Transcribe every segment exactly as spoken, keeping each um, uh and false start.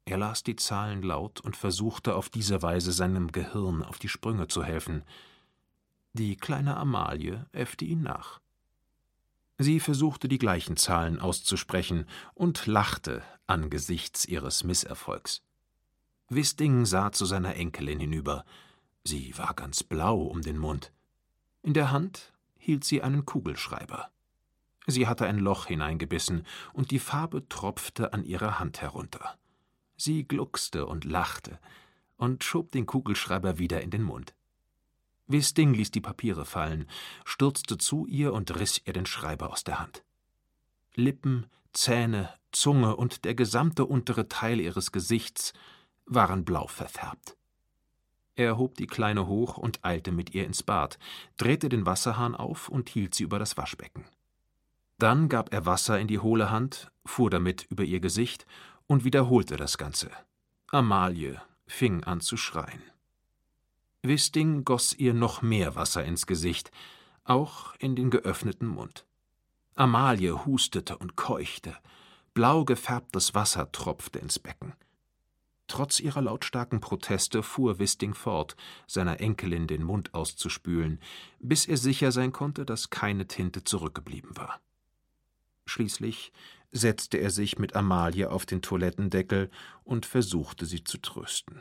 Er las die Zahlen laut und versuchte auf diese Weise seinem Gehirn auf die Sprünge zu helfen. Die kleine Amalie äffte ihn nach. Sie versuchte, die gleichen Zahlen auszusprechen und lachte angesichts ihres Misserfolgs. Wisting sah zu seiner Enkelin hinüber. Sie war ganz blau um den Mund. In der Hand hielt sie einen Kugelschreiber. Sie hatte ein Loch hineingebissen, und die Farbe tropfte an ihrer Hand herunter. Sie gluckste und lachte und schob den Kugelschreiber wieder in den Mund. Wisting ließ die Papiere fallen, stürzte zu ihr und riss ihr den Schreiber aus der Hand. Lippen, Zähne, Zunge und der gesamte untere Teil ihres Gesichts waren blau verfärbt. Er hob die Kleine hoch und eilte mit ihr ins Bad, drehte den Wasserhahn auf und hielt sie über das Waschbecken. Dann gab er Wasser in die hohle Hand, fuhr damit über ihr Gesicht und wiederholte das Ganze. Amalie fing an zu schreien. Wisting goss ihr noch mehr Wasser ins Gesicht, auch in den geöffneten Mund. Amalie hustete und keuchte. Blau gefärbtes Wasser tropfte ins Becken. Trotz ihrer lautstarken Proteste fuhr Wisting fort, seiner Enkelin den Mund auszuspülen, bis er sicher sein konnte, dass keine Tinte zurückgeblieben war. Schließlich setzte er sich mit Amalie auf den Toilettendeckel und versuchte, sie zu trösten.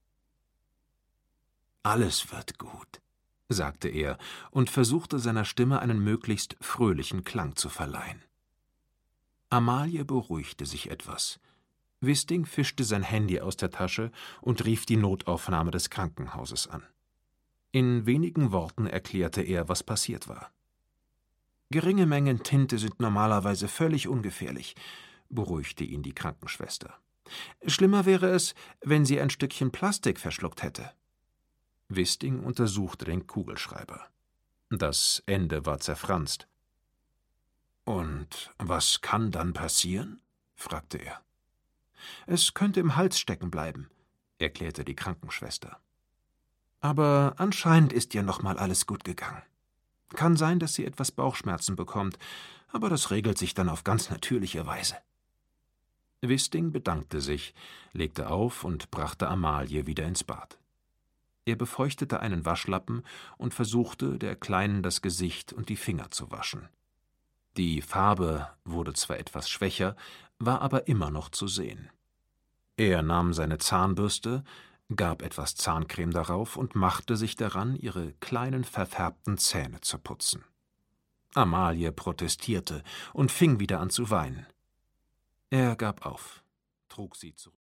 »Alles wird gut«, sagte er und versuchte, seiner Stimme einen möglichst fröhlichen Klang zu verleihen. Amalie beruhigte sich etwas. Wisting fischte sein Handy aus der Tasche und rief die Notaufnahme des Krankenhauses an. In wenigen Worten erklärte er, was passiert war. »Geringe Mengen Tinte sind normalerweise völlig ungefährlich«, beruhigte ihn die Krankenschwester. »Schlimmer wäre es, wenn sie ein Stückchen Plastik verschluckt hätte.« Wisting untersuchte den Kugelschreiber. Das Ende war zerfranst. »Und was kann dann passieren?« fragte er. »Es könnte im Hals stecken bleiben«, erklärte die Krankenschwester. »Aber anscheinend ist ihr noch mal alles gut gegangen. Kann sein, dass sie etwas Bauchschmerzen bekommt, aber das regelt sich dann auf ganz natürliche Weise.« Wisting bedankte sich, legte auf und brachte Amalie wieder ins Bad. Er befeuchtete einen Waschlappen und versuchte, der Kleinen das Gesicht und die Finger zu waschen. Die Farbe wurde zwar etwas schwächer, war aber immer noch zu sehen. Er nahm seine Zahnbürste, gab etwas Zahncreme darauf und machte sich daran, ihre kleinen verfärbten Zähne zu putzen. Amalie protestierte und fing wieder an zu weinen. Er gab auf, trug sie zurück.